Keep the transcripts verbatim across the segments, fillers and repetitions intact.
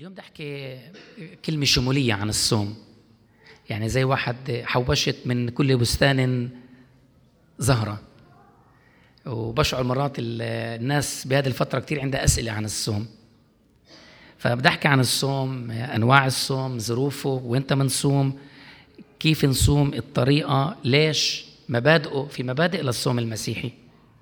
اليوم بدي أحكي كلمة شمولية عن الصوم. يعني زي واحد حوشت من كل بستان زهرة، وبشعر مرات الناس بهذه الفترة كتير عندها أسئلة عن الصوم. فبدي أحكي عن الصوم، أنواع الصوم، ظروفه، وإنت منصوم، كيف نصوم، الطريقة، ليش، مبادئه، في مبادئ للصوم المسيحي.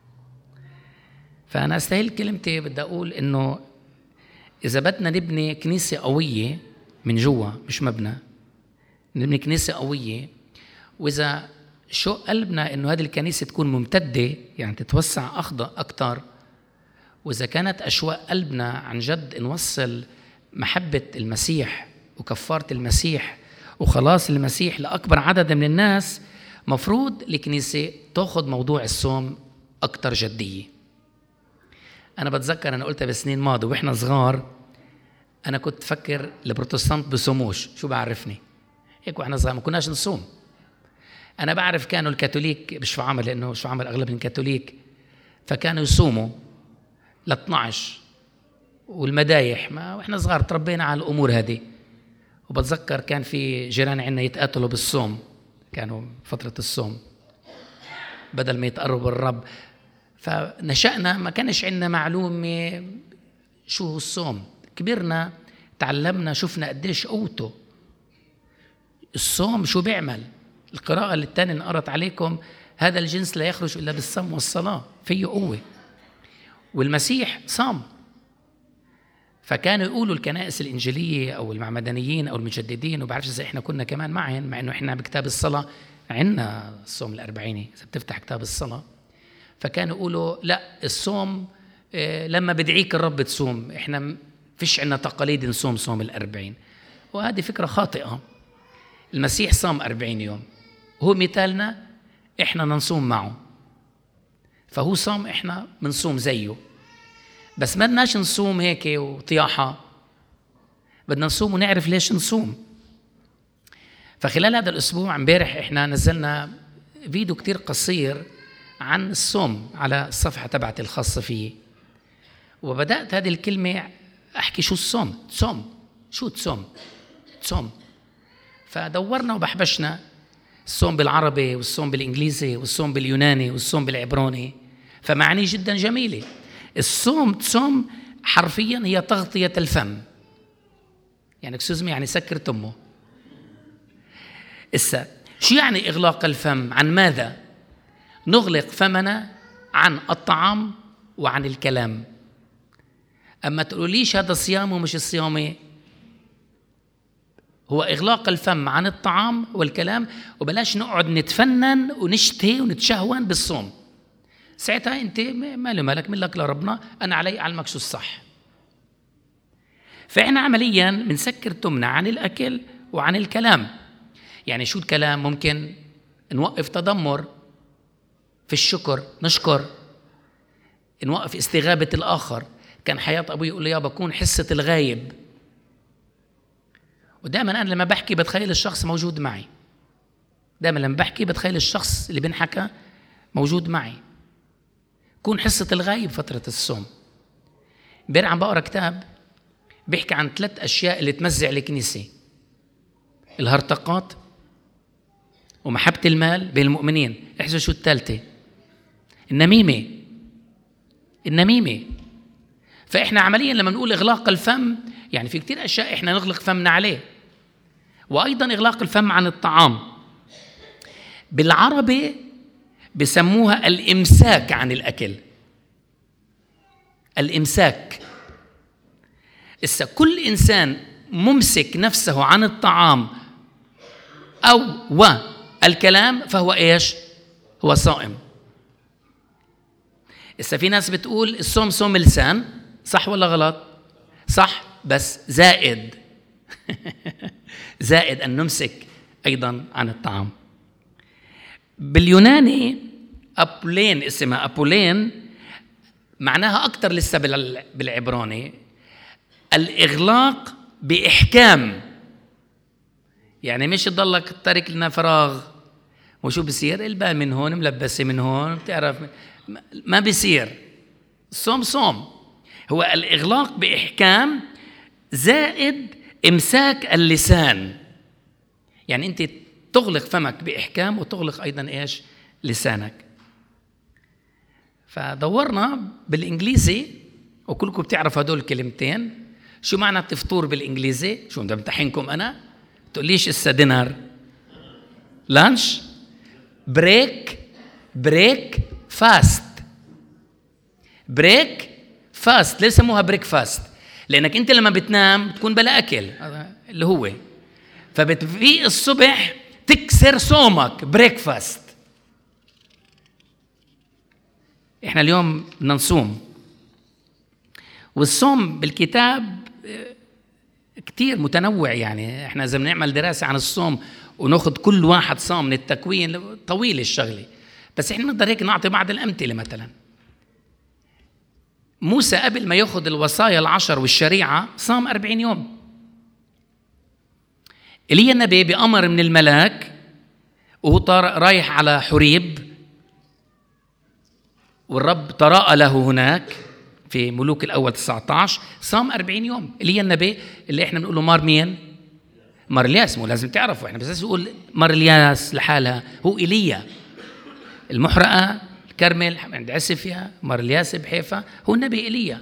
فأنا أستهل كلمتي، بدي أقول إنه إذا بدنا نبني كنيسة قوية من جوا، مش مبنى، نبني كنيسة قوية، وإذا شو قلبنا إنه هذه الكنيسة تكون ممتدة، يعني تتوسع أكتر، وإذا كانت أشواق قلبنا عن جد نوصل محبة المسيح وكفارة المسيح وخلاص المسيح لأكبر عدد من الناس، مفروض الكنيسة تأخذ موضوع الصوم أكتر جدية. أنا بتذكر أنا قلتها بسنين ماضي وإحنا صغار، أنا كنت فكر البروتستانت بصوموش، شو بعرفني هيك وإحنا صغار ما كناش نصوم. أنا بعرف كانوا الكاثوليك بشو عمل، لأنه شو عمل أغلب الكاثوليك، فكانوا يصوموا ل اثنعش، والمدايح ما وإحنا صغار تربينا على الأمور هذه. وبتذكر كان في جيران عنا يتقاتلوا بالصوم، كانوا فترة الصوم بدل ما يتقربوا الرب. فنشأنا ما كانش عندنا معلومة شو هو الصوم، كبرنا تعلمنا، شفنا قديش قوته الصوم، شو بيعمل. القراءة اللي التاني نقرأت عليكم، هذا الجنس لا يخرج إلا بالصوم والصلاة، فيه قوة، والمسيح صام. فكانوا يقولوا الكنائس الإنجيلية أو المعمدانيين أو المجددين، وبعرفش إذا إحنا كنا كمان معهم، مع إنه إحنا بكتاب الصلاة عندنا الصوم الأربعيني إذا بتفتح كتاب الصلاة. فكانوا يقولوا لا، الصوم إيه لما بدعيك الرب تصوم، إحنا فيش عنا تقاليد نصوم صوم الأربعين، وهذه فكرة خاطئة. المسيح صام أربعين يوم، هو مثالنا، إحنا نصوم معه، فهو صام، إحنا منصوم زيه، بس ما بدناش نصوم هيك وطياحة، بدنا نصوم ونعرف ليش نصوم. فخلال هذا الأسبوع امبارح إحنا نزلنا فيديو كتير قصير عن الصوم على الصفحة تبعتي الخاصة فيه، وبدأت هذه الكلمة أحكي شو الصوم، تصوم، شو تصوم، تصوم. فدورنا وبحبشنا الصوم بالعربي والصوم بالإنجليزي والصوم باليوناني والصوم بالعبراني، فمعاني جدا جميلة. الصوم تصوم حرفيا هي تغطية الفم، يعني اكسوزمي يعني سكر تمه. إسا شو يعني إغلاق الفم؟ عن ماذا؟ نغلق فمنا عن الطعام وعن الكلام. أما تقوليش هذا صيام ومش الصيامي، هو إغلاق الفم عن الطعام والكلام، وبلاش نقعد نتفنن ونشتهي ونتشهون بالصوم. ساعتها أنت مالي مالك، من لك لربنا، أنا علي أعلمك شو الصح. فإحنا عملياً بنسكر تمنا عن الأكل وعن الكلام. يعني شو الكلام؟ ممكن نوقف تذمر في الشكر، نشكر، نوقف استغابة الآخر. كان حياة أبوي يقول لي يا بكون حصة الغايب، ودائما أنا لما بحكي بتخيل الشخص موجود معي، دائما لما بحكي بتخيل الشخص اللي بنحكى موجود معي، كون حصة الغايب فترة الصوم. امبارح عم بقرأ كتاب بيحكي عن ثلاث أشياء اللي تمزع الكنيسة: الهرطقات، ومحبة المال بين المؤمنين، احزوا شو الثالثة؟ النميمة. النميمة. فإحنا عمليا لما نقول إغلاق الفم، يعني في كتير أشياء إحنا نغلق فمنا عليه، وأيضا إغلاق الفم عن الطعام. بالعربي بسموها الإمساك عن الأكل، الإمساك. إسا كل إنسان ممسك نفسه عن الطعام أو والكلام فهو إيش؟ هو صائم. إسا في ناس بتقول الصوم صوم اللسان، صح ولا غلط؟ صح، بس زائد زائد أن نمسك أيضا عن الطعام. باليوناني أبولين، اسمها أبولين، معناها أكتر لسه بالعبراني الإغلاق بإحكام. يعني مش تضلك تارك لنا فراغ وشو بصير، البال من هون ملبسة من هون، بتعرف ما بيصير. الصوم صوم هو الإغلاق بإحكام زائد إمساك اللسان. يعني أنت تغلق فمك بإحكام وتغلق أيضا إيش؟ لسانك. فدورنا بالإنجليزي وكلكم بتعرفوا هدول الكلمتين. شو معنى التفطور بالإنجليزي؟ شو بدي امتحنكم أنا؟ تقوليش إسا دينر، لانش، بريك، بريك فاست. بريك فاست. ليه سموها بريك فاست؟ لأنك أنت لما بتنام بتكون بلا أكل اللي هو، فبتفيق الصبح تكسر صومك، بريك فاست. إحنا اليوم بدنا نصوم، والصوم بالكتاب كتير متنوع. يعني إحنا إذا بنعمل دراسة عن الصوم ونأخذ كل واحد صام من التكوين طويل الشغلة، بس إحنا نقدر هيك نعطي بعض الأمثلة. مثلا موسى قبل ما يأخذ الوصايا العشر والشريعة صام أربعين يوم. إيليا النبي بأمر من الملاك وهو رايح على حريب، والرب تراءى له هناك في ملوك الأول تسعة عشر، صام أربعين يوم. إيليا النبي اللي إحنا بنقوله مار مين؟ مار إلياس. مو لازم تعرفوا، إحنا بس نقول مار إلياس لحالها، هو إيليا. المحرقة الكرمل عند عسفيا، مار إلياس بحيفا، هو النبي إيليا.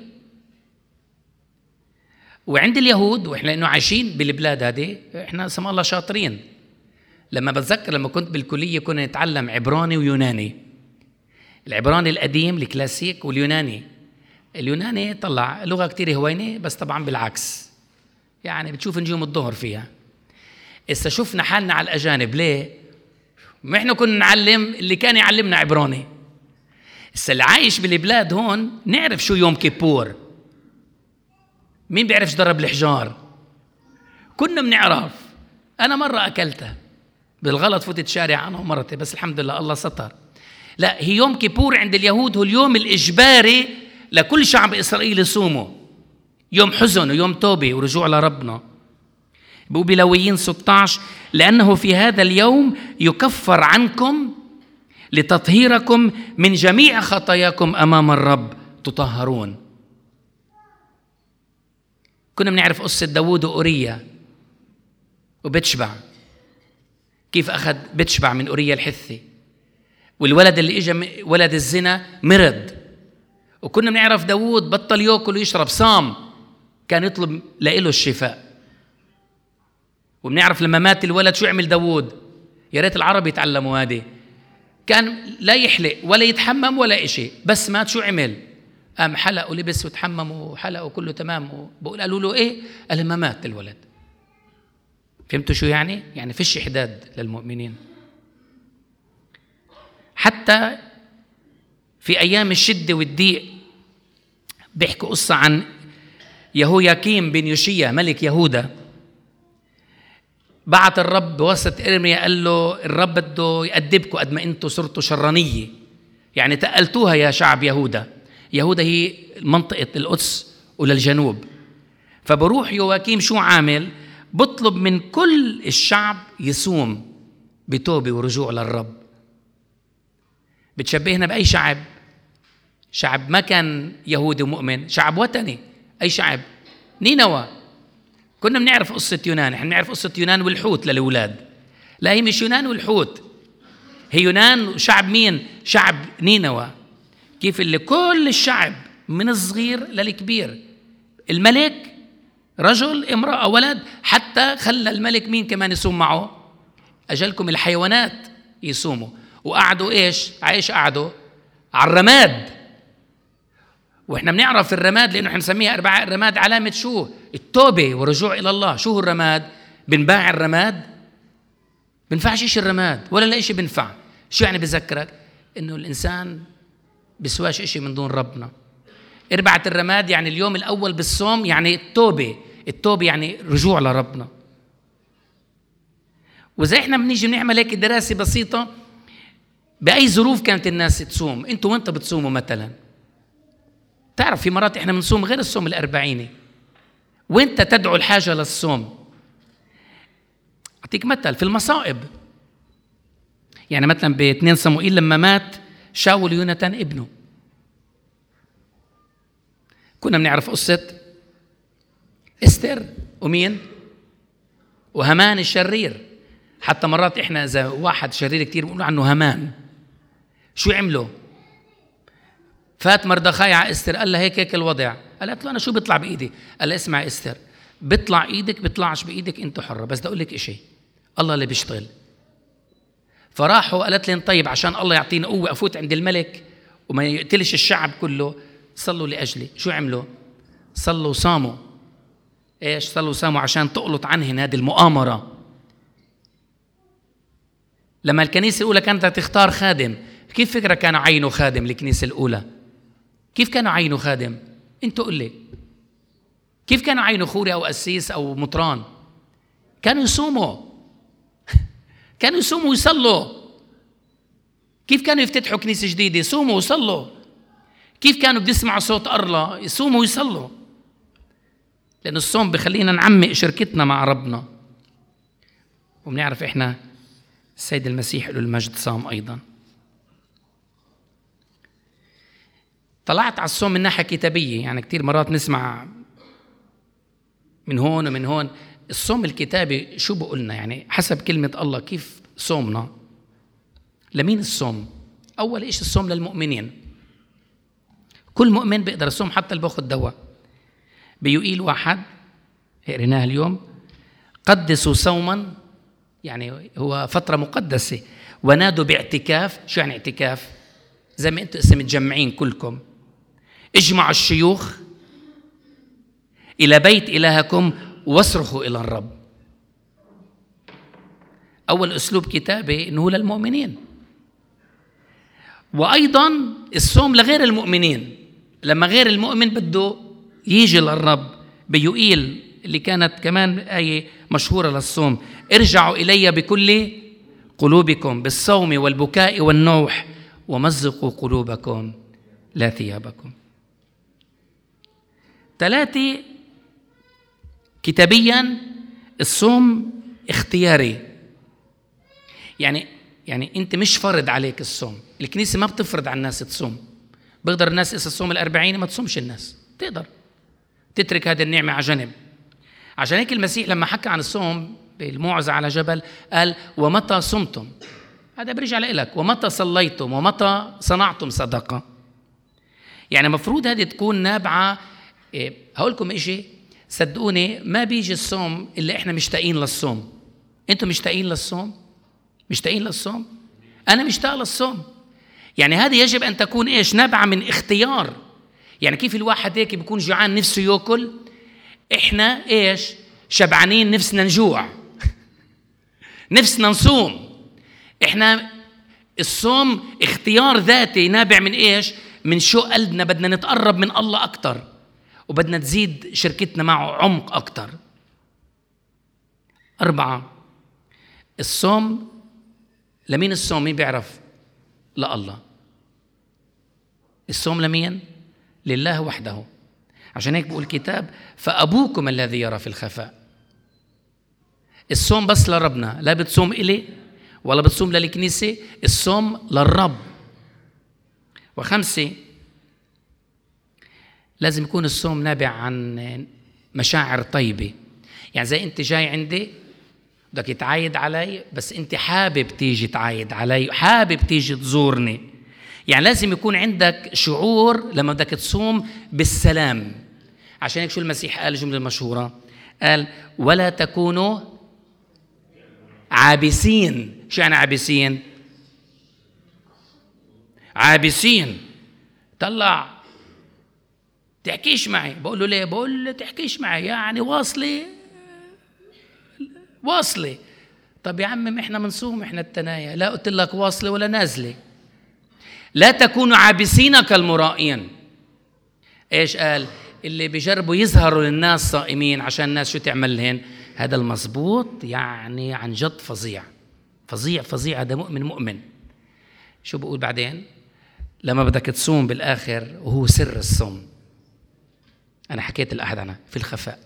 وعند اليهود، وإحنا إنه عايشين بالبلاد هذه، إحنا سمع الله شاطرين. لما بتذكر لما كنت بالكلية كنا نتعلم عبراني ويوناني. العبراني القديم الكلاسيك واليوناني. اليوناني طلع لغة كتير هوينة، بس طبعا بالعكس، يعني بتشوف نجوم الظهر فيها. إذا شفنا حالنا على الأجانب ليه؟ ما إحنا كنا نعلم اللي كان يعلمنا عبراني. إذا اللي عايش بالبلاد هون نعرف شو يوم كيبور. مين بيعرفش ضرب الحجار؟ كنا بنعرف. أنا مرة أكلتها بالغلط، فتت شارع أنا ومرتي، بس الحمد لله الله ستر. لا، هي يوم كيبور عند اليهود هو اليوم الإجباري لكل شعب إسرائيل يصوموا، يوم حزن ويوم توبة ورجوع لربنا. بقول بلويين ستة عشر: لأنه في هذا اليوم يكفر عنكم لتطهيركم من جميع خطاياكم أمام الرب تطهرون. كنا بنعرف قصة داوود وأوريا وبتشبع، كيف أخذ بتشبع من أوريا الحثي، والولد اللي إجا ولد الزنا مرض. وكنا بنعرف داوود بطل يأكل ويشرب، صام، كان يطلب لإله الشفاء. وبنعرف لما مات الولد شو عمل داوود. يا ريت العرب يتعلموا هذه. كان لا يحلق ولا يتحمم ولا إشي، بس مات شو عمل؟ قام حلق ولبس وتحمم وحلق وكله تمام. وبقول قالوا له إيه؟ قال ما مات الولد. فهمتوا شو يعني؟ يعني فيش إحداد للمؤمنين. حتى في أيام الشدة والضيق بيحكوا قصة عن يهوياكيم بن يوشيا ملك يهودا. بعت الرب بواسطة إرميا قال له الرب بده يأدبكم قد ما أنتم صرتوا شرانية، يعني تقلتوها يا شعب يهودا. يهودا هي منطقة القدس وللجنوب. فبروح يواكيم شو عامل؟ بطلب من كل الشعب يصوم بتوبة ورجوع للرب. بتشبهنا بأي شعب؟ شعب ما كان يهودي ومؤمن، شعب وثني. أي شعب؟ نينوى. كنا بنعرف قصة يونان، احنا بنعرف قصة يونان والحوت للأولاد. لا، هي مش يونان والحوت، هي يونان وشعب مين؟ شعب نينوى. كيف اللي كل الشعب من الصغير للكبير، الملك رجل امرأة ولد، حتى خلى الملك مين كمان يصوم معه؟ أجلكم الحيوانات يصوموا. وقعدوا إيش؟ عايش قعدوا على الرماد. وإحنا بنعرف الرماد لأنه إحنا نسميها أربعة الرماد علامة شو؟ التوبة ورجوع إلى الله. شو هو الرماد؟ بنباع الرماد؟ بنفعش إيش الرماد ولا لا إشي بنفع. شو يعني بذكرك؟ إنه الإنسان بسواش إشي من دون ربنا. أربعة الرماد يعني اليوم الأول بالصوم يعني التوبة. التوبة يعني رجوع لربنا. وإذا إحنا بنيجي بنعمل هيك دراسة بسيطة، بأي ظروف كانت الناس تصوم؟ أنتوا وأنت بتصوموا مثلا، تعرف في مرات إحنا بنصوم غير الصوم الأربعيني وأنت تدعو الحاجة للصوم. أعطيك مثل في المصائب، يعني مثلا باثنين صموئيل لما مات شاول يوناتان ابنه، كنا بنعرف قصة استر ومين؟ وهامان الشرير. حتى مرات إحنا إذا واحد شرير كتير بنقول عنه هامان. شو عمله؟ فات مردخاي على استر قال له هيك هيك الوضع. قالت له أنا شو بيطلع بإيدي؟ قال له اسمع استر، بيطلع إيدك بيطلعش بإيدك أنت حرة، بس بدي أقول لك إشي، الله اللي بيشتغل. فراحوا قالت لهم طيب عشان الله يعطيني قوة أفوت عند الملك وما يقتلش الشعب كله، صلوا لأجلي. شو عملوا؟ صلوا وصاموا. إيش صلوا وصاموا؟ عشان تقلط عنهن هذه المؤامرة. لما الكنيسة الأولى كانت تختار خادم، كيف فكرة كانوا عينوا خادم الكنيسة الأولى؟ كيف كانوا عينوا خادم؟ أنتوا قل لي كيف كانوا عينوا خوري أو قسيس أو مطران؟ كانوا يصوموا كانوا يصوموا ويصلوا. كيف كانوا يفتتحوا كنيسة جديدة؟ يصوموا ويصلوا. كيف كانوا بيسمعوا صوت أرلا؟ يصوموا ويصلوا. لأن الصوم بخلينا نعمق شركتنا مع ربنا. وبنعرف إحنا السيد المسيح له المجد صام أيضا. طلعت على الصوم من ناحية كتابية، يعني كتير مرات نسمع من هون ومن هون. الصوم الكتابي شو بقولنا؟ يعني حسب كلمة الله كيف صومنا؟ لمين الصوم؟ أول إيش الصوم للمؤمنين. كل مؤمن بيقدر الصوم، حتى اللي باخد دواء. بيقيل واحد قريناها اليوم، قدسوا صوما، يعني هو فترة مقدسة، ونادوا باعتكاف. شو يعني اعتكاف؟ زي ما انتم اسم متجمعين كلكم، اجمعوا الشيوخ إلى بيت إلهكم واصرخوا إلى الرب. أول أسلوب كتابي إنه للمؤمنين. وأيضا الصوم لغير المؤمنين، لما غير المؤمن بده يجي للرب. بيقيل اللي كانت كمان آية مشهورة للصوم، ارجعوا إلي بكل قلوبكم بالصوم والبكاء والنوح ومزقوا قلوبكم لا ثيابكم. ثلاثة، كتابيا الصوم اختياري. يعني يعني انت مش فرض عليك الصوم. الكنيسة ما بتفرض على الناس تصوم. بقدر الناس إذا الصوم الأربعين ما تصومش، الناس تقدر تترك هذه النعمة على جنب. عشان هيك المسيح لما حكى عن الصوم بالموعظة على جبل قال ومتى صمتم، هذا برجع لك، ومتى صليتم، ومتى صنعتم صدقة. يعني مفروض هذه تكون نابعة. إيه هقول لكم إشي، صدقوني ما بيجي الصوم إلا إحنا مشتاقين للصوم. أنتم مشتاقين للصوم؟ مشتاقين للصوم؟ أنا مشتاق للصوم. يعني هذه يجب أن تكون إيش؟ نابعة من اختيار. يعني كيف الواحد هيك بيكون جوعان نفسه يأكل، إحنا إيش؟ شبعانين نفسنا نجوع نفسنا نصوم. إحنا الصوم اختيار ذاتي نابع من إيش؟ من شو قلبنا بدنا نتقرب من الله أكتر، وبدنا تزيد شركتنا معه عمق أكتر. أربعة، الصوم لمين؟ الصوم مين بيعرف؟ لا الله. الصوم لمين؟ لله وحده. عشان هيك بقول الكتاب فأبوكم الذي يرى في الخفاء. الصوم بس لربنا، لا بتصوم إلي ولا بتصوم للكنيسة، الصوم للرب. وخمسة، لازم يكون الصوم نابع عن مشاعر طيبة. يعني زي أنت جاي عندي بدك تعايد علي، بس أنت حابب تيجي تعايد علي، حابب تيجي تزورني. يعني لازم يكون عندك شعور لما بدك تصوم بالسلام. عشان هيك شو المسيح قال الجملة المشهورة؟ قال ولا تكونوا عابسين. شو يعني عابسين؟ عابسين طلع تحكيش معي. بقول له ليه؟ بقول له تحكيش معي يعني واصلة واصلة. طب يا عم احنا منصوم احنا التنايا. لا قلت لك واصلة ولا نازلة. لا تكونوا عابسين كالمرائين. ايش قال؟ اللي بيجربوا يظهروا للناس صائمين عشان الناس شو تعمل لهن. هذا المزبوط يعني عن جد فظيع فظيع فظيع. هذا مؤمن مؤمن. شو بقول بعدين؟ لما بدك تصوم بالآخر وهو سر الصوم. أنا حكيت الأحد عنها في الخفاء.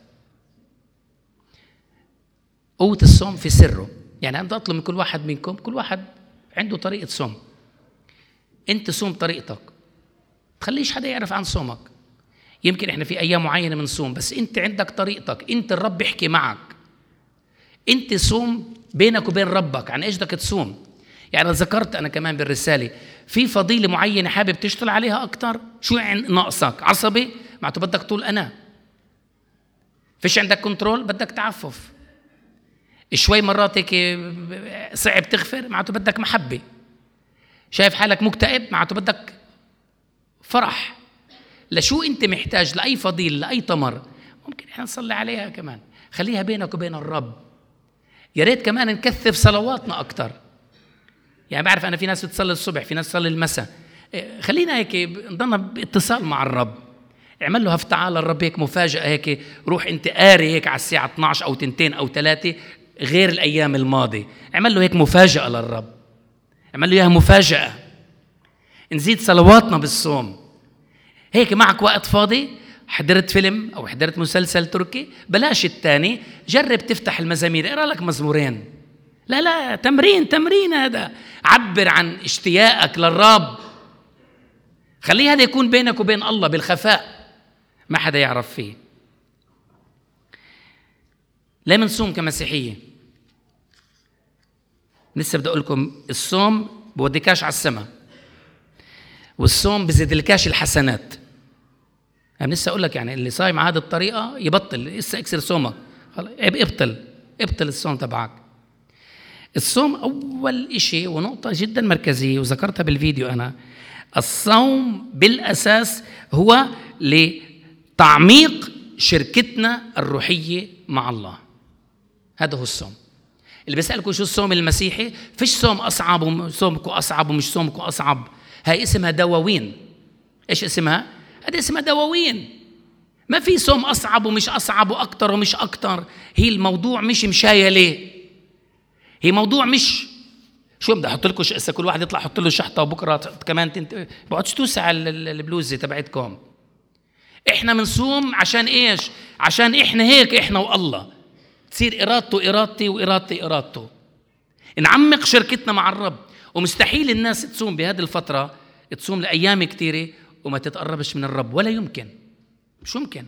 قوة الصوم في سره. يعني أنا أطلب من كل واحد منكم، كل واحد عنده طريقة صوم. أنت صوم طريقتك، تخليش حدا يعرف عن صومك. يمكن إحنا في أيام معينة بنصوم، بس أنت عندك طريقتك، أنت الرب بيحكي معك، أنت صوم بينك وبين ربك عن إيش بدك تصوم. يعني ذكرت أنا كمان بالرسالة في فضيلة معينة حابب تشتغل عليها أكتر، شو ناقصك؟ عصبي معناته بدك طول أنا، فيش عندك كنترول بدك تعفف، شوي مرات هيك صعب تغفر معناته بدك محبة، شايف حالك مكتئب معناته بدك فرح. لشو أنت محتاج لأي فضيل لأي تمر ممكن إحنا نصلي عليها كمان، خليها بينك وبين الرب. يا ريت كمان نكثف صلواتنا أكتر. يعني بعرف أنا في ناس بتصلي الصبح، في ناس بتصلي المساء، خلينا هيك نضلنا باتصال مع الرب. اعمل له هفتعال الرب هيك مفاجأة، هيك روح أنت قاري هيك على الساعة اثنعش أو تنتين أو ثلاثة غير الأيام الماضية، اعمل له هيك مفاجأة للرب، اعمل له إياها مفاجأة. نزيد صلواتنا بالصوم. هيك معك وقت فاضي، حضرت فيلم أو حضرت مسلسل تركي، بلاش الثاني، جرب تفتح المزامير، اقرأ لك مزمورين. لا لا تمرين تمرين، هذا عبر عن اشتياقك للرب. خلي هذا يكون بينك وبين الله بالخفاء، ما حدا يعرف فيه. لا منصوم كمسيحية. لسه بدي أقول لكم الصوم بوديكاش على السماء، والصوم بزيدلكاش الحسنات. أنا لسه أقول لك يعني اللي صايم هذه الطريقة يبطل، لسه اكسر صومك، ابطل ابطل الصوم تبعك. الصوم أول إشي ونقطة جدا مركزية وذكرتها بالفيديو أنا، الصوم بالأساس هو لتعميق شركتنا الروحية مع الله. هذا هو الصوم. اللي بيسألكوا شو الصوم المسيحي، فيش صوم أصعب وصومكوا أصعب ومش صومكوا أصعب، هاي اسمها دواوين. إيش اسمها؟ هذا اسمها دواوين. ما في صوم أصعب ومش أصعب وأكتر ومش أكتر. هي الموضوع مش مشاية ليه، هي موضوع مش شو بدي أحط لكم هسه كل واحد يطلع يحط له شحطة وبكرة كمان تنت... بقعدش توسع البلوزة تبعتكم. إحنا منصوم عشان إيش؟ عشان إحنا هيك إحنا والله تصير إرادته إرادتي وإرادتي إرادته، نعمق شركتنا مع الرب. ومستحيل الناس تصوم بهذه الفترة، تصوم لأيام كتيرة وما تتقربش من الرب، ولا يمكن، مش ممكن.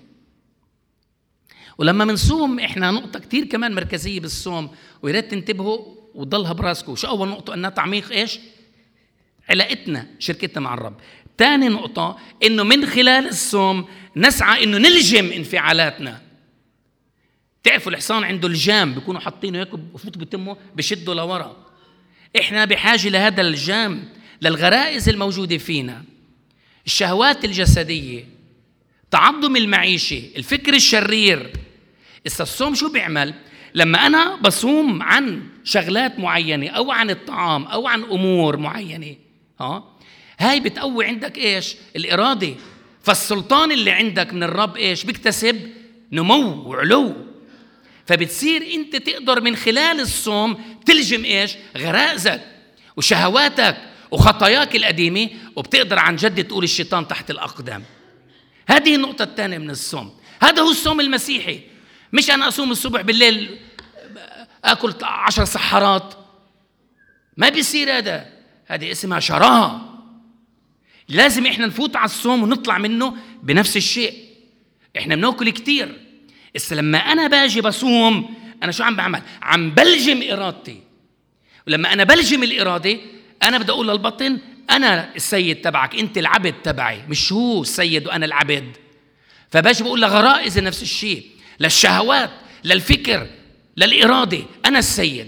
ولما منصوم إحنا نقطة كتير كمان مركزية بالصوم ويريد تنتبهوا وتضلها براسكم. شو أول نقطة؟ أنها تعميق إيش؟ علاقتنا شركتنا مع الرب. تاني نقطة إنه من خلال الصوم نسعى إنه نلجم انفعالاتنا. تعرفوا الحصان عنده الجام بيكونوا حاطينه هيك بفوت بتمه بشده لورا. إحنا بحاجة لهذا الجام، للغرائز الموجودة فينا، الشهوات الجسدية، تعظم المعيشة، الفكر الشرير. الصوم شو بيعمل؟ لما أنا بصوم عن شغلات معينة أو عن الطعام أو عن أمور معينة، ها هاي بتقوي عندك إيش؟ الإرادة. فالسلطان اللي عندك من الرب إيش؟ بيكتسب نمو وعلو. فبتصير أنت تقدر من خلال الصوم تلجم إيش؟ غرائزك وشهواتك وخطاياك القديمة، وبتقدر عن جد تقول الشيطان تحت الأقدام. هذه النقطة الثانية من الصوم. هذا هو الصوم المسيحي. مش أنا أصوم الصبح بالليل أكل عشر سحرات، ما بيصير هذا. هذه اسمها شراهة. لازم إحنا نفوت على الصوم ونطلع منه بنفس الشيء. إحنا بناكل كتير، بس لما أنا باجي بصوم أنا شو عم بعمل؟ عم بلجم إرادتي. ولما أنا بلجم الإرادة أنا بدي أقول للبطن أنا السيد تبعك، أنت العبد تبعي، مش هو السيد وأنا العبد. فباجي بقول لغرائز نفس الشيء، للشهوات، للفكر، للإرادة، أنا السيد.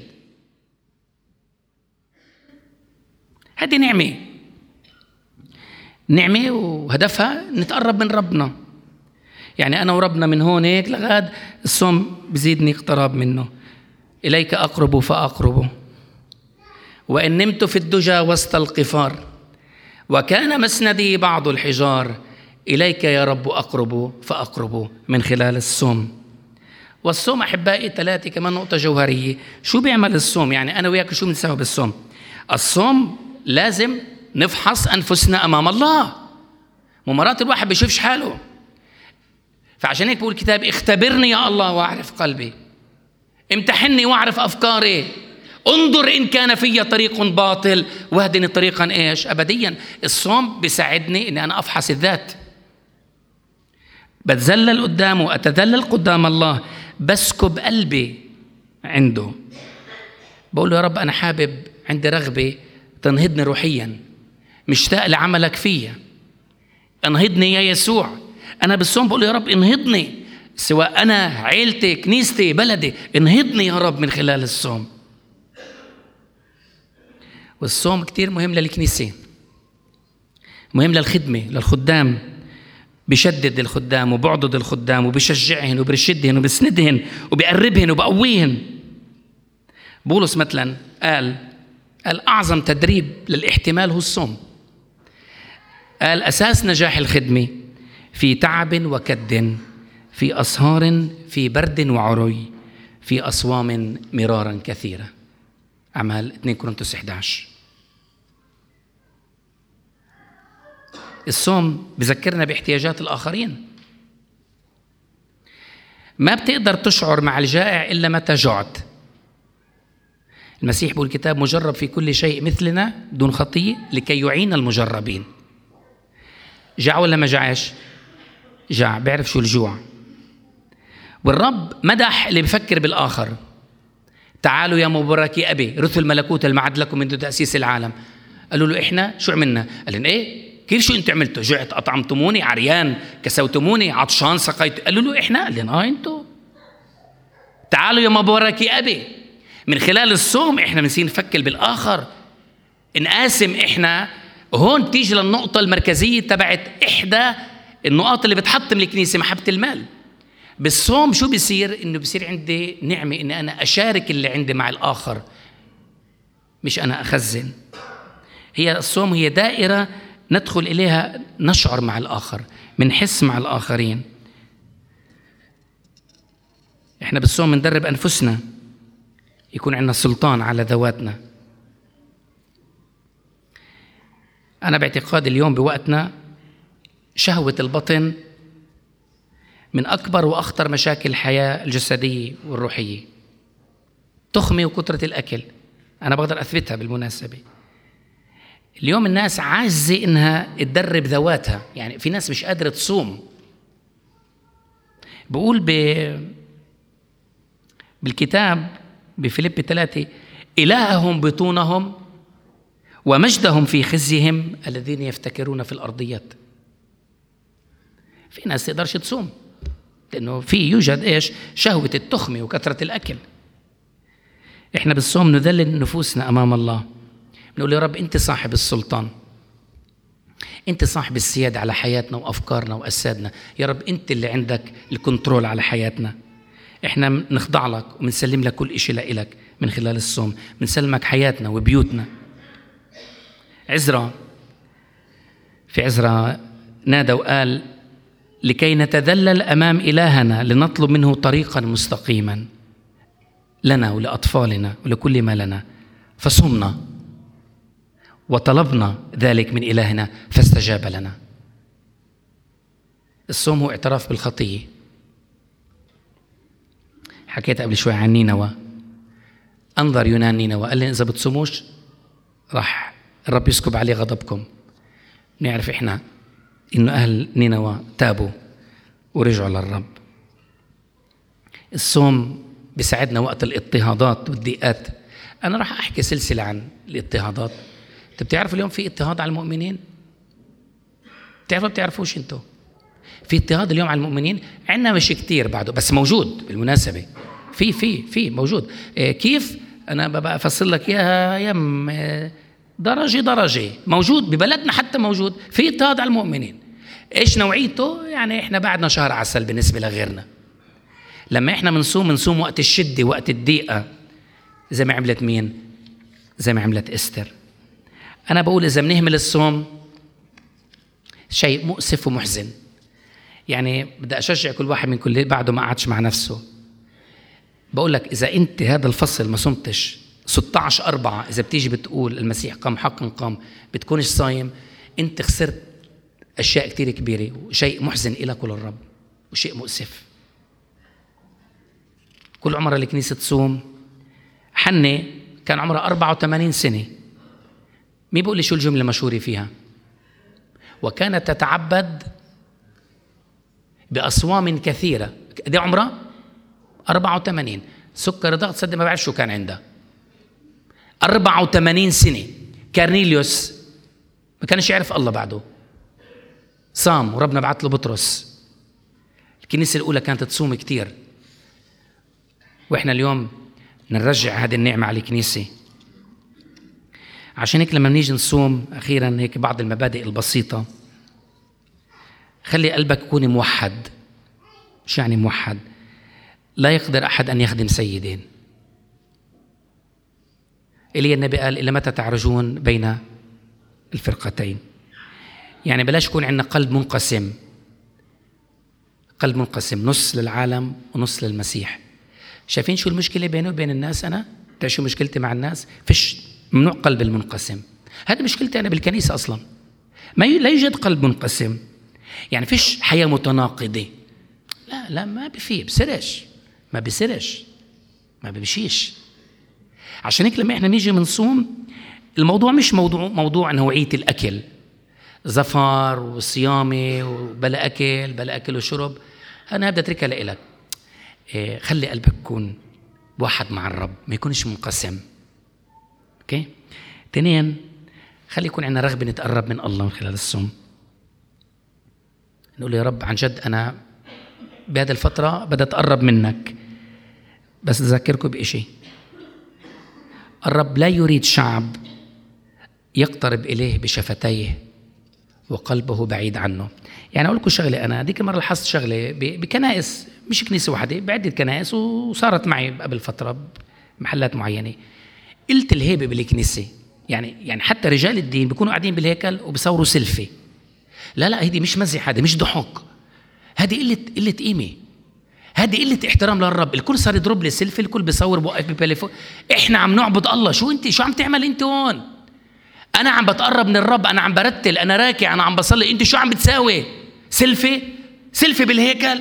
هذه نعمة، نعمة وهدفها نتقرب من ربنا. يعني أنا وربنا من هون هيك لغاد الصوم بزيدني اقتراب منه. إليك أقرب فأقرب، وإن نمت في الدجى وسط القفار، وكان مسندي بعض الحجار، إليك يا رب أقرب فأقرب. من خلال الصوم. والصوم أحبائي ثلاثة كمان نقطة جوهرية. شو بيعمل الصوم؟ يعني أنا وياك شو بنسوي بالصوم؟ الصوم لازم نفحص أنفسنا أمام الله. ومرات الواحد بيشوفش حاله، فعشان هيك بقول الكتاب اختبرني يا الله وأعرف قلبي، امتحني وأعرف أفكاري، انظر إن كان في طريق باطل واهدني طريقا إيش؟ أبديا. الصوم بيساعدني إن أنا أفحص الذات. بتذلل قدامه، أتذلل قدام الله، بسكب قلبي عنده، بقول له يا رب أنا حابب، عندي رغبة تنهضني روحيا، مشتاق لعملك فيا، انهضني يا يسوع. أنا بالصوم بقول له يا رب انهضني، سواء أنا عيلتي كنيستي بلدي، انهضني يا رب من خلال الصوم. والصوم كتير مهم للكنيسة، مهم للخدمة للخدام، بيشدد الخدام وبعضد الخدام وبيشجعهن وبيرشدهن وبيسندهن وبيقربهن وبقويهن. بولس مثلا قال قال أعظم تدريب للاحتمال هو الصوم. قال أساس نجاح الخدمة في تعب وكد، في أسهار، في برد وعري، في أصوام مرارا كثيرة. أعمال اثنين كورنثوس إحدى عشر. الصوم بذكرنا باحتياجات الآخرين. ما بتقدر تشعر مع الجائع إلا متى جعت. المسيح بيقول الكتاب مجرب في كل شيء مثلنا دون خطية لكي يعين المجربين. جاع ولا ما جاعش؟ جاع، بيعرف شو الجوع. والرب مدح اللي بفكر بالآخر. تعالوا يا مباركي أبي رثوا الملكوت المعد لكم منذ تأسيس العالم. قالوا له إحنا شو عملنا؟ قال لهم إيه؟ كيف شو أنتوا عملتوا؟ جعت أطعمتموني، عريان كسوتموني، عطشان سقيت. قالوا له إحنا؟ قال لهم آه أنتوا. تعالوا يا مباركي أبي. من خلال الصوم إحنا بنصير نفكر بالآخر، نقاسم. إحنا هون تيجي للنقطة المركزية تبعت إحدى النقاط اللي بتحطم الكنيسة، محبة المال. بالصوم شو بيصير؟ إنه بيصير عندي نعمة إن أنا أشارك اللي عندي مع الآخر، مش أنا أخزن. هي الصوم هي دائرة ندخل إليها، نشعر مع الآخر، منحس مع الآخرين. إحنا بالصوم ندرب أنفسنا يكون عندنا سلطان على ذواتنا. أنا باعتقاد اليوم بوقتنا شهوة البطن من أكبر وأخطر مشاكل الحياة الجسدية والروحية. تخمة وكثرة الأكل، أنا بقدر أثبتها بالمناسبة. اليوم الناس عاجزة إنها تدرب ذواتها، يعني في ناس مش قادرة تصوم. بقول ب... بالكتاب بفيليب ثلاثة إلههم بطونهم ومجدهم في خزيهم الذين يفتكرون في الأرضيات. في ناس تقدرش تصوم لأنه في يوجد إيش؟ شهوة التخمة وكثرة الأكل. إحنا بالصوم نذلل نفوسنا أمام الله، نقول يا رب أنت صاحب السلطان، أنت صاحب السيادة على حياتنا وأفكارنا وأجسادنا. يا رب أنت اللي عندك الكنترول على حياتنا. إحنا نخضع لك ومنسلم لك كل إشي لإلك من خلال الصوم. منسلمك حياتنا وبيوتنا. عزرا في عزرا نادى وقال لكي نتذلل أمام إلهنا لنطلب منه طريقا مستقيما لنا ولأطفالنا ولكل ما لنا، فصمنا وطلبنا ذلك من إلهنا فاستجاب لنا. الصوم هو اعتراف بالخطية. حكيت قبل شوي عن نينوى. أنظر يونان نينوى، قال لي إذا بتصوموش راح الرب يسكب عليه غضبكم. نعرف إحنا إنه أهل نينوى تابوا ورجعوا للرب. الصوم بيساعدنا وقت الاضطهادات والضيقات. أنا راح أحكي سلسلة عن الاضطهادات. أنت بتعرف اليوم في اضطهاد على المؤمنين؟ بتعرفوا بتعرفوش أنتوا؟ في اضطهاد اليوم على المؤمنين. عندنا مش كتير بعده بس موجود بالمناسبة. في في في موجود. إيه كيف؟ أنا ببقى أفصل لك إياها يم درجة درجة. موجود ببلدنا حتى موجود في اضطهاد على المؤمنين. إيش نوعيته؟ يعني إحنا بعدنا شهر عسل بالنسبة لغيرنا. لما إحنا منصوم منصوم وقت الشدة وقت الضيقة، زي ما عملت مين؟ زي ما عملت إستر. أنا بقول إذا بنهمل الصوم شيء مؤسف ومحزن. يعني بدي أشجع كل واحد من كل بعده ما قعدش مع نفسه. بقول لك إذا أنت هذا الفصل ما صمتش ستة عشر أربعة، إذا بتيجي بتقول المسيح قام حقا قام، بتكونش صايم، أنت خسرت أشياء كتير كبيرة وشيء محزن إلك وللرب وشيء مؤسف. كل عمرها الكنيسة تصوم. حنة كان عمرها أربعة وثمانين سنة. مين بقول لي شو الجملة المشهورة فيها؟ وكانت تتعبد بأصوام كثيرة. دي عمرها أربعة وثمانين، سكر ضغط صدق ما بعرف شو كان عندها، أربعة وثمانين سنة. كارنيليوس ما كانش يعرف الله بعده، صام وربنا بعت له بطرس. الكنيسة الأولى كانت تصوم كتير، وإحنا اليوم نرجع هذه النعمة على الكنيسة. عشان هيك لما نيجي نصوم أخيرا هيك بعض المبادئ البسيطة. خلي قلبك يكون موحد. شو يعني موحد؟ لا يقدر أحد أن يخدم سيدين. إلي النبي قال إلا متى تعرجون بين الفرقتين. يعني بلاش يكون عندنا قلب منقسم، قلب منقسم نص للعالم ونص للمسيح. شايفين شو المشكلة بينه وبين الناس؟ أنا تعرف شو مشكلتي مع الناس؟ فيش، ممنوع قلب المنقسم. هذا مشكلتي أنا بالكنيسة أصلا، ما ي... لا يوجد قلب منقسم. يعني فيش حياة متناقضة، لا لا ما بفيه، بسرش ما بسرش ما بمشيش. عشان هيك لما احنا نيجي منصوم الموضوع مش موضوع موضوع نوعية الأكل، زفر وصيامي وبلا أكل بلا أكل وشرب، أنا بدي أتركها لإلك. إيه، خلي قلبك يكون واحد مع الرب، ما يكونش منقسم. اوكي. اثنين، خلي يكون عندنا رغبة نتقرب من الله من خلال الصوم. نقول يا رب عن جد أنا بهذه الفترة بدي أتقرب منك، بس أذكركم بإشي، الرب لا يريد شعب يقترب إليه بشفتيه وقلبه بعيد عنه. يعني أقول لكم شغلة، أنا ديك المرة لاحظت شغلة بكنائس، مش كنيسة واحدة، بعدة كنائس، وصارت معي قبل فترة بمحلات معينة. قلت الهيبة بالكنيسة، يعني يعني حتى رجال الدين بيكونوا قاعدين بالهيكل وبصوروا سيلفي. لا لا، هذه مش مزح، هذا مش ضحك، هذه قلة قلة قيمة، هذه قلة احترام للرب. الكل صار يضرب لي سيلفي، الكل بيصور بوقف بباليفون. احنا عم نعبد الله، شو انت شو عم تعمل انت هون؟ انا عم بتقرب من الرب، انا عم برتل، انا راكع، انا عم بصلي، انت شو عم بتساوي؟ سيلفي سيلفي بالهيكل.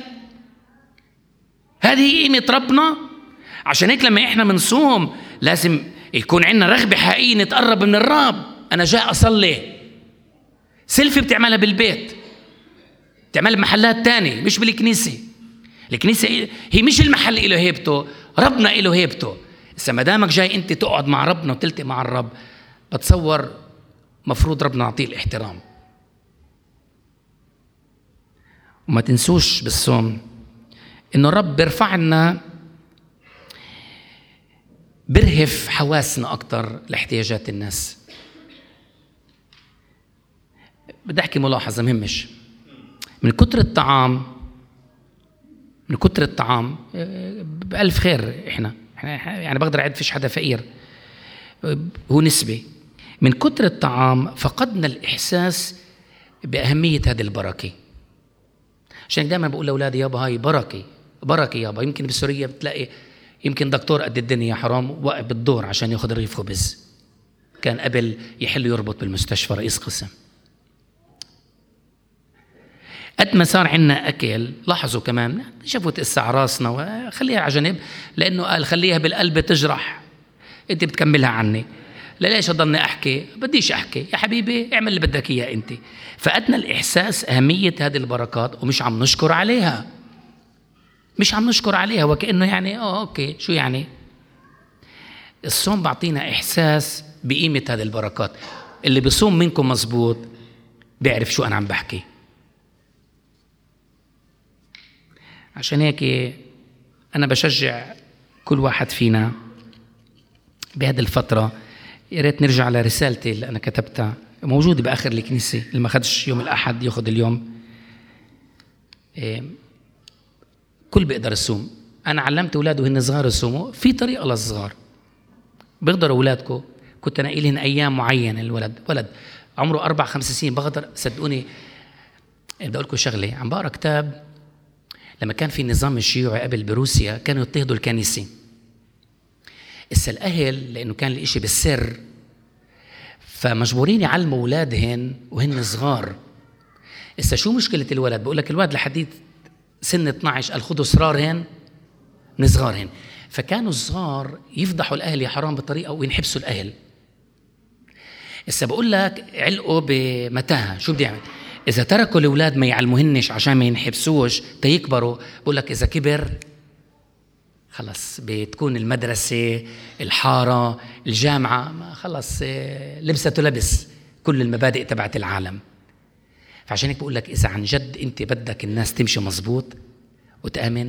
هذه قيمة ربنا. عشان هيك لما احنا منصوم لازم يكون عندنا رغبة حقيقية نتقرب من الرب. انا جاي اصلي، سيلفي بتعملها بالبيت، بتعملها بمحلات تاني مش بالكنيسة. الكنيسة هي مش المحل إله هيبته، ربنا إله هيبته. إذا ما دامك جاي أنت تقعد مع ربنا وتلتقي مع الرب، بتصور مفروض ربنا نعطيه الاحترام. وما تنسوش بالصوم إنه الرب بيرفع لنا، برهف حواسنا أكتر لاحتياجات الناس. بدي أحكي ملاحظة مهمش، من كتر الطعام من كتر الطعام بألف خير، إحنا يعني بقدر أعد فيش حدا فقير، هو نسبة. من كتر الطعام فقدنا الإحساس بأهمية هذه البركة. عشان دائما بقول لأولادي يابا هاي بركة بركة يابا. يمكن بسوريا بتلاقي يمكن دكتور قد الدنيا حرام واقف بالدور عشان ياخذ رغيف خبز، كان قبل يحل يربط بالمستشفى رئيس قسم. قد ما صار عنا أكل، لاحظوا كمان شافوا تقسع راسنا وخليها على جنب، لأنه قال خليها بالقلب تجرح، أنت بتكملها عني. لا ليش أضلني أحكي؟ بديش أحكي يا حبيبي، اعمل اللي بدك إياه أنت. فقدنا الإحساس أهمية هذه البركات ومش عم نشكر عليها، مش عم نشكر عليها، وكأنه يعني أوه أوكي شو يعني. الصوم بعطينا إحساس بقيمة هذه البركات. اللي بيصوم منكم مزبوط بيعرف شو أنا عم بحكي. عشان هيك أنا بشجع كل واحد فينا بهذه الفترة، يا ريت نرجع لرسالتي اللي أنا كتبتها، موجودة بآخر الكنيسة، اللي ما خدش يوم الأحد يأخذ اليوم. إيه، كل بيقدر يصوم. أنا علمت أولاده هن صغار يصوموا في طريقة للصغار، بيقدروا أولادكم. كنت أنا إلهن أيام معينة، الولد ولد عمره أربع خمس سنين بقدر، صدقوني بدي أقول لكم شغلة، عم بقرأ كتاب لما كان في النظام الشيوعي قبل بروسيا كانوا يضطهدوا الكنيسة. إسا الأهل لأنه كان الإشي بالسر، فمجبورين يعلموا أولادهن وهن صغار. إسا شو مشكلة الولد؟ بقول لك الولد لحديت سن اثناشر قال خذوا صرارهن من صغارهن. فكانوا الصغار يفضحوا الأهل يا حرام بطريقة وينحبسوا الأهل. إسا بقول لك علقوا بمتاهة، شو بدي أعمل؟ إذا تركوا الأولاد ما يعلموهنش عشان ما ينحبسوش تيكبروا، بقول لك إذا كبر خلص بتكون المدرسة، الحارة، الجامعة خلص لبسته لبس كل المبادئ تبعت العالم. فعشان هيك بقول لك إذا عن جد أنت بدك الناس تمشي مزبوط وتآمن،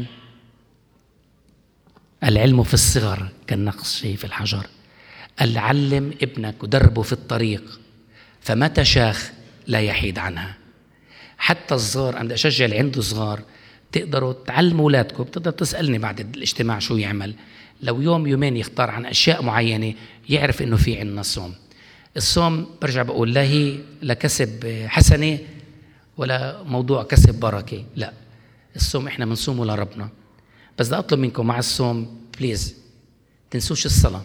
العلم في الصغر كالنقش في الحجر. علم ابنك ودربه في الطريق فمتى شاخ لا يحيد عنها. حتى الصغار، أنا أشجع اللي عنده صغار تقدروا تعلموا أولادكم. بتقدر تسألني بعد الاجتماع شو يعمل، لو يوم يومين يختار عن أشياء معينة يعرف إنه في عنا صوم. الصوم برجع بقول لا هي لكسب حسنة ولا موضوع كسب بركة، لا، الصوم إحنا منصومه لربنا. بس بدي أطلب منكم مع الصوم بليز تنسوش الصلاة.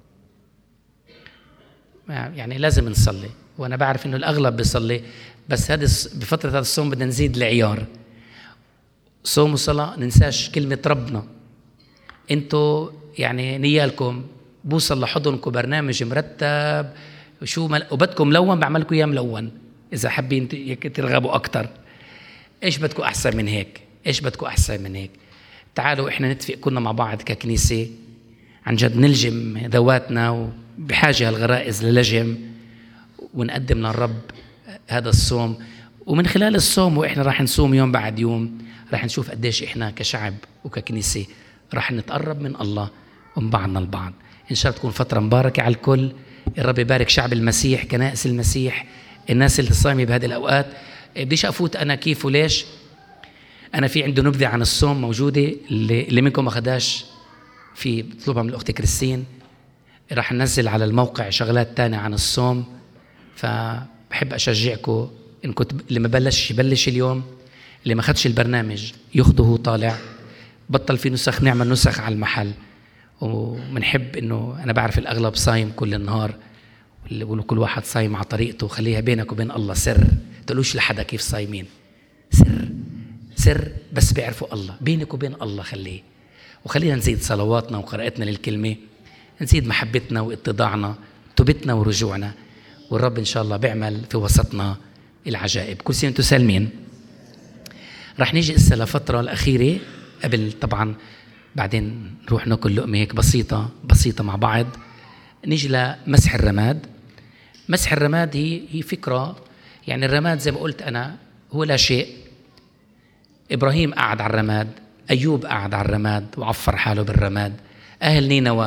يعني لازم نصلي، وأنا بعرف إنه الأغلب بيصلي، بس هذا بفترة هذا الصوم بدنا نزيد العيار. صوم وصلاة ننساش كلمة ربنا. انتوا يعني نيالكم بوصل لحضنكم برنامج مرتب شو مل... وبدكم ملون بعملكم اياه ملون اذا حابين ترغبوا اكتر. ايش بدكم احسن من هيك؟ ايش بدكم احسن من هيك؟ تعالوا احنا نتفق كنا مع بعض ككنيسة عن جد نلجم ذواتنا، وبحاجة هالغرائز للجم، ونقدم للرب هذا الصوم. ومن خلال الصوم واحنا راح نصوم يوم بعد يوم راح نشوف قديش إحنا كشعب وككنيسة راح نتقرب من الله ومن بعضنا البعض. إن شاء الله تكون فترة مباركة على الكل. الرب يبارك شعب المسيح، كنائس المسيح، الناس اللي صايمة بهذه الأوقات. بديش أفوت أنا كيف وليش. أنا في عنده نبذة عن الصوم موجودة، اللي, اللي منكم ما خداش في بطلبها من الأخت كريستين. راح ننزل على الموقع شغلات تانية عن الصوم، فبحب أشجعكم إنكم اللي ما بلش يبلش اليوم، اللي ما خدش البرنامج ياخده هو طالع. بطل في نسخ، نعمل نسخ على المحل. ومنحب انه انا بعرف الاغلب صايم كل النهار، وكل واحد صايم على طريقته. خليها بينك وبين الله سر، تقولوش لحدا كيف صايمين، سر سر بس بيعرفوا الله بينك وبين الله. خليه، وخلينا نزيد صلواتنا وقراءتنا للكلمة، نزيد محبتنا واتضاعنا توبتنا ورجوعنا، والرب ان شاء الله بيعمل في وسطنا العجائب. كل سنة وانتم سالمين. رح نيجي إسا لفترة الأخيرة قبل طبعا بعدين نروح ناكل لقمة هيك بسيطة بسيطة مع بعض. نيجي لمسح الرماد. مسح الرماد هي هي فكرة، يعني الرماد زي ما قلت أنا هو لا شيء. إبراهيم قعد على الرماد، أيوب قعد على الرماد وعفر حاله بالرماد، أهل نينوى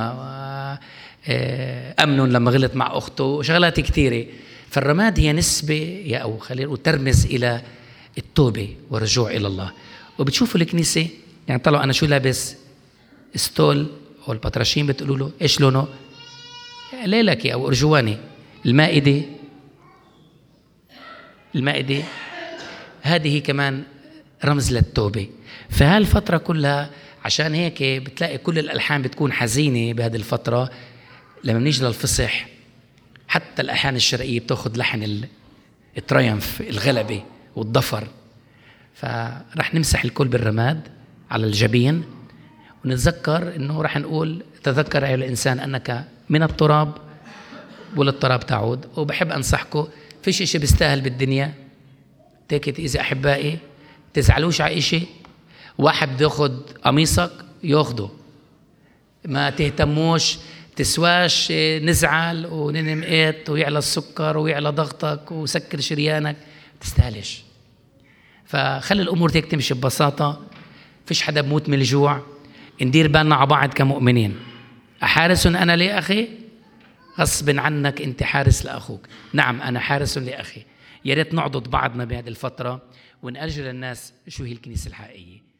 أمنون لما غلط مع أخته وشغلات كثيرة. فالرماد هي نسبة يا أو خلينا نقول ترمز إلى التوبة والرجوع إلى الله. وبتشوفوا الكنيسة يعني طلعوا أنا شو لابس ستول أو البطرشين بتقولوا له إيش لونه؟ ليلكي أو أرجواني. المائدة المائدة هذه كمان رمز للتوبة. فهالفترة كلها عشان هيك بتلاقي كل الألحان بتكون حزينة بهذه الفترة. لما بنيجي للفصح حتى الألحان الشرقية بتاخذ لحن التريمف، الغلبة والضفر. فرح نمسح الكل بالرماد على الجبين، ونتذكر انه رح نقول تذكر ايها الانسان انك من التراب وللتراب تعود. وبحب انصحكم فيش اشي بيستاهل بالدنيا. تيكت اذا احبائي تزعلوش على اشي. واحد بده ياخذ قميصك ياخده، ما تهتموش تسواش نزعل وننمقت ويعلى السكر ويعلى ضغطك وسكر شريانك، تستاهلش. فخلي الأمور هيك تمشي ببساطة. فيش حدا بموت من الجوع. ندير بالنا على بعض كمؤمنين. أحارس أنا لأخي؟ غصب عنك أنت حارس لأخوك. نعم أنا حارس لأخي. يا ريت نعضد بعضنا بهذه الفترة ونأجل الناس شو هي الكنيسة الحقيقية.